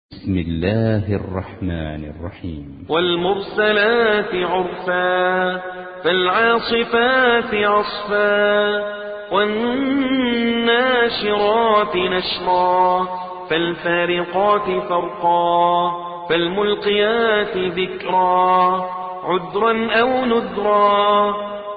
بسم الله الرحمن الرحيم. والمرسلات عرفا فالعاصفات عصفا والناشرات نشرا فالفارقات فرقا فالملقيات ذكرا عذرا أو نذرا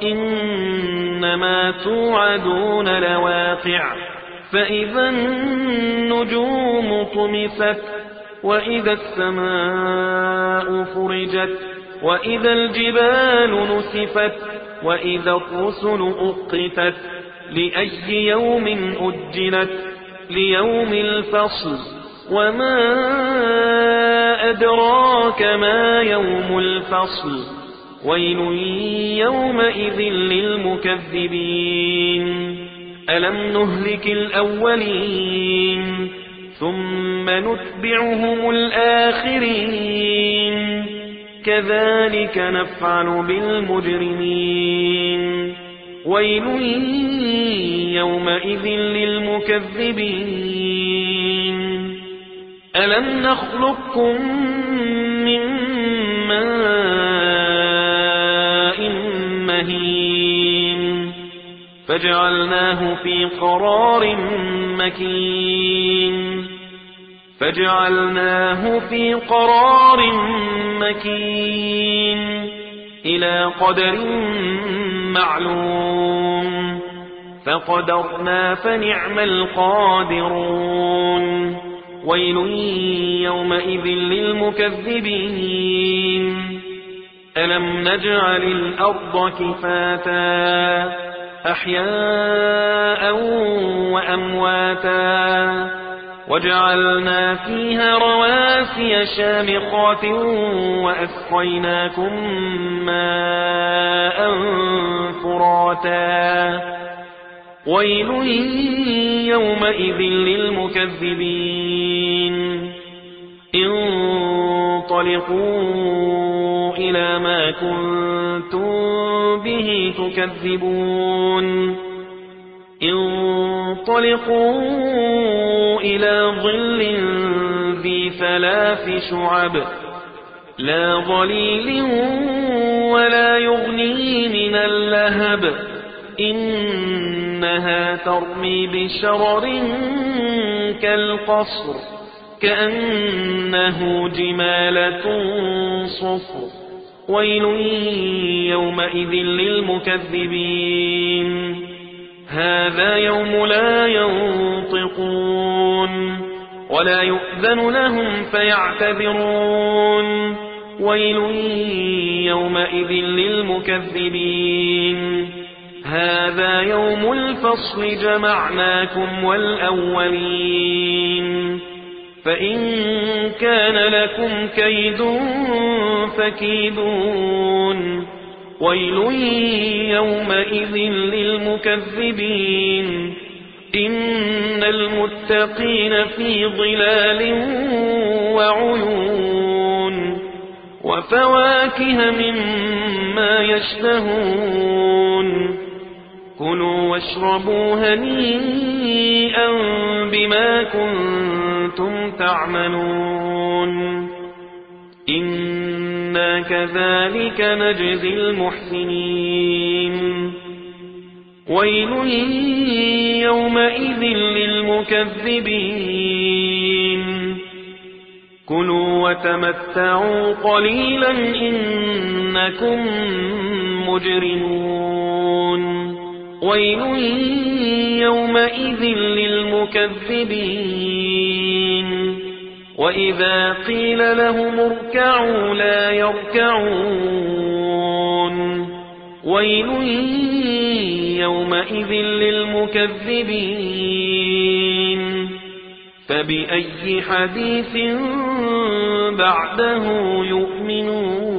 إنما توعدون لواقع فإذا النجوم طمست وإذا السماء فرجت وإذا الجبال نسفت وإذا الرسل أقتت لأي يوم أجلت ليوم الفصل وما أدراك ما يوم الفصل ويل يومئذ للمكذبين ألم نهلك الأولين ثم نتبعهم الآخرين كذلك نفعل بالمجرمين ويل يومئذ للمكذبين ألم نخلقكم من ماء مهين فجعلناه في قرار مكين إلى قدر معلوم فقدرنا فنعم القادرون ويل يومئذ للمكذبين ألم نجعل الأرض كفاتا أحياء وأمواتا وجعلنا فيها رواسي شامخات وأسقيناكم ماء فراتا ويل يومئذ للمكذبين انطلقوا إلى ما كنتم به تكذبون انطلقوا إلى ظل ذي 3 شعب لا ظليل ولا يغني من اللهب إنها ترمي بشرر كالقصر كأنه جمالة صفر ويل يومئذ للمكذبين هذا يوم لا ينطقون ولا يؤذن لهم فيعتذرون ويل يومئذ للمكذبين هذا يوم الفصل جمعناكم والأولين فإن كان لكم كيد فكيدون ويل يومئذ للمكذبين إن المتقين في ظلال وعيون وفواكه مما يشتهون كلوا واشربوا هنيئا بما كنتم تعملون إنا كذلك نجزي المحسنين ويل يومئذ للمكذبين كلوا وتمتعوا قليلا إنكم مجرمون ويل يومئذ للمكذبين وإذا قيل لهم اركعوا لا يركعون ويل يومئذ للمكذبين فبأي حديث بعده يؤمنون